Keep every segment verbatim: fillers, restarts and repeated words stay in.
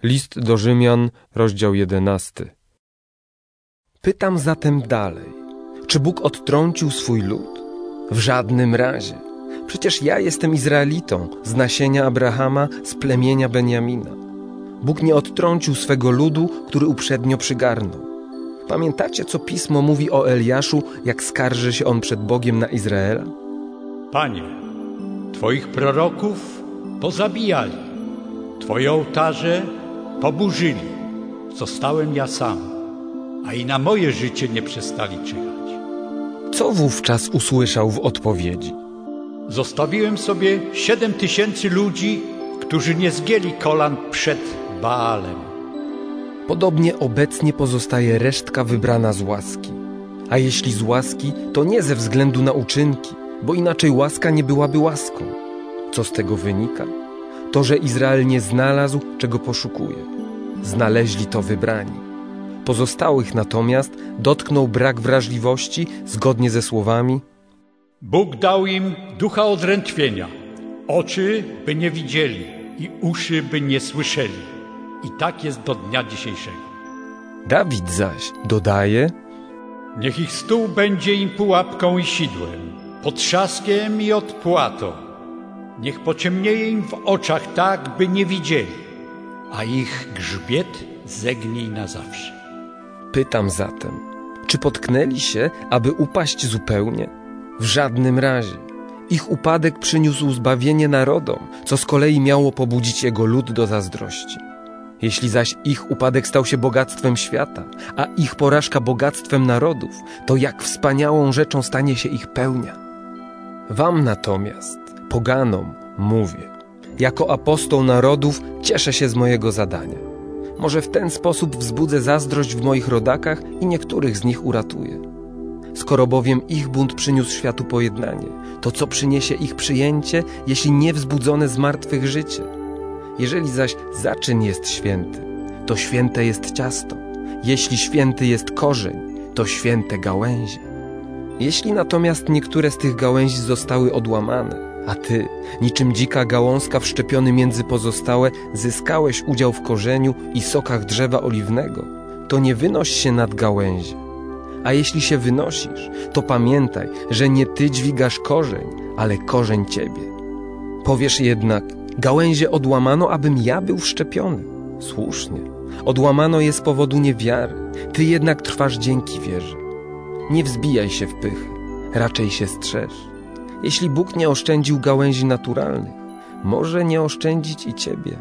List do Rzymian, rozdział jedenasty. Pytam zatem dalej, czy Bóg odtrącił swój lud? W żadnym razie. Przecież ja jestem Izraelitą, z nasienia Abrahama, z plemienia Benjamina. Bóg nie odtrącił swego ludu, który uprzednio przygarnął. Pamiętacie, co Pismo mówi o Eliaszu, jak skarży się on przed Bogiem na Izraela? Panie, Twoich proroków pozabijali, Twoje ołtarze poburzyli. Zostałem ja sam, a i na moje życie nie przestali czyhać. Co wówczas usłyszał w odpowiedzi? Zostawiłem sobie siedem tysięcy ludzi, którzy nie zgięli kolan przed Baalem. Podobnie obecnie pozostaje resztka wybrana z łaski. A jeśli z łaski, to nie ze względu na uczynki, bo inaczej łaska nie byłaby łaską. Co z tego wynika? To, że Izrael nie znalazł, czego poszukuje. Znaleźli to wybrani. Pozostałych natomiast dotknął brak wrażliwości zgodnie ze słowami: Bóg dał im ducha odrętwienia, oczy by nie widzieli i uszy by nie słyszeli. I tak jest do dnia dzisiejszego. Dawid zaś dodaje: Niech ich stół będzie im pułapką i sidłem, potrzaskiem i odpłatą. Niech pociemnieje im w oczach tak, by nie widzieli, a ich grzbiet zegnij na zawsze. Pytam zatem, czy potknęli się, aby upaść zupełnie? W żadnym razie. Ich upadek przyniósł zbawienie narodom, co z kolei miało pobudzić jego lud do zazdrości. Jeśli zaś ich upadek stał się bogactwem świata, a ich porażka bogactwem narodów, to jak wspaniałą rzeczą stanie się ich pełnia. Wam natomiast, poganom, mówię, jako apostoł narodów cieszę się z mojego zadania. Może w ten sposób wzbudzę zazdrość w moich rodakach i niektórych z nich uratuję. Skoro bowiem ich bunt przyniósł światu pojednanie, to co przyniesie ich przyjęcie, jeśli nie wzbudzone z martwych życie? Jeżeli zaś zaczyn jest święty, to święte jest ciasto. Jeśli święty jest korzeń, to święte gałęzie. Jeśli natomiast niektóre z tych gałęzi zostały odłamane, a ty, niczym dzika gałązka wszczepiony między pozostałe, zyskałeś udział w korzeniu i sokach drzewa oliwnego, to nie wynoś się nad gałęzie. A jeśli się wynosisz, to pamiętaj, że nie ty dźwigasz korzeń, ale korzeń ciebie. Powiesz jednak: gałęzie odłamano, abym ja był wszczepiony. Słusznie. Odłamano je z powodu niewiary. Ty jednak trwasz dzięki wierze. Nie wzbijaj się w pychę, raczej się strzeż. Jeśli Bóg nie oszczędził gałęzi naturalnych, może nie oszczędzić i ciebie.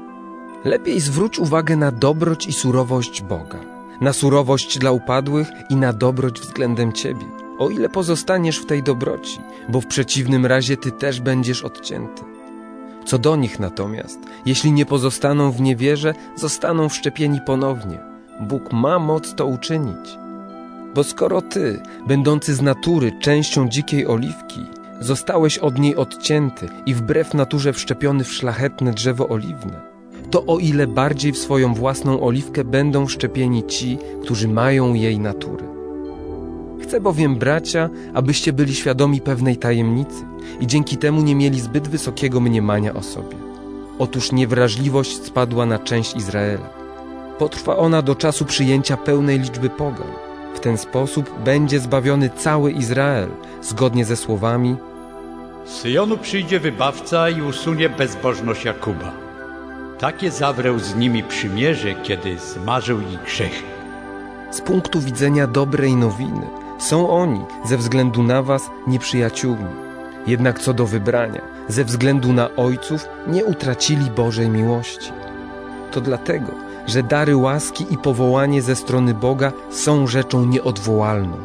Lepiej zwróć uwagę na dobroć i surowość Boga, na surowość dla upadłych i na dobroć względem ciebie, o ile pozostaniesz w tej dobroci, bo w przeciwnym razie ty też będziesz odcięty. Co do nich natomiast, jeśli nie pozostaną w niewierze, zostaną wszczepieni ponownie. Bóg ma moc to uczynić. Bo skoro ty, będący z natury częścią dzikiej oliwki, zostałeś od niej odcięty i wbrew naturze wszczepiony w szlachetne drzewo oliwne, to o ile bardziej w swoją własną oliwkę będą wszczepieni ci, którzy mają jej naturę. Chcę bowiem, bracia, abyście byli świadomi pewnej tajemnicy i dzięki temu nie mieli zbyt wysokiego mniemania o sobie. Otóż niewrażliwość spadła na część Izraela. Potrwa ona do czasu przyjęcia pełnej liczby pogan. W ten sposób będzie zbawiony cały Izrael, zgodnie ze słowami: Z Syjonu przyjdzie wybawca i usunie bezbożność Jakuba. Takie zawrę z nimi przymierze, kiedy zmarzył ich grzechy. Z punktu widzenia dobrej nowiny są oni, ze względu na was, nieprzyjaciółmi. Jednak co do wybrania, ze względu na ojców, nie utracili Bożej miłości. To dlatego, że dary łaski i powołanie ze strony Boga są rzeczą nieodwołalną.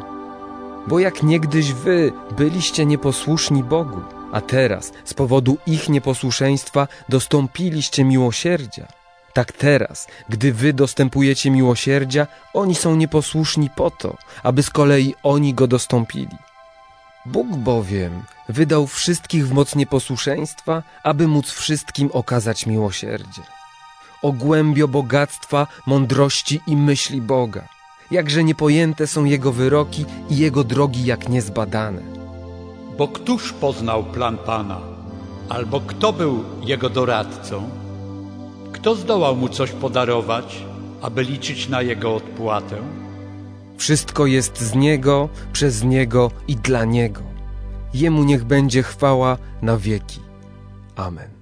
Bo jak niegdyś wy byliście nieposłuszni Bogu, a teraz z powodu ich nieposłuszeństwa dostąpiliście miłosierdzia, tak teraz, gdy wy dostępujecie miłosierdzia, oni są nieposłuszni po to, aby z kolei oni go dostąpili. Bóg bowiem wydał wszystkich w moc nieposłuszeństwa, aby móc wszystkim okazać miłosierdzie. O głębio bogactwa, mądrości i myśli Boga, jakże niepojęte są Jego wyroki i Jego drogi jak niezbadane. Bo któż poznał plan Pana, albo kto był Jego doradcą? Kto zdołał mu coś podarować, aby liczyć na jego odpłatę? Wszystko jest z Niego, przez Niego i dla Niego. Jemu niech będzie chwała na wieki. Amen.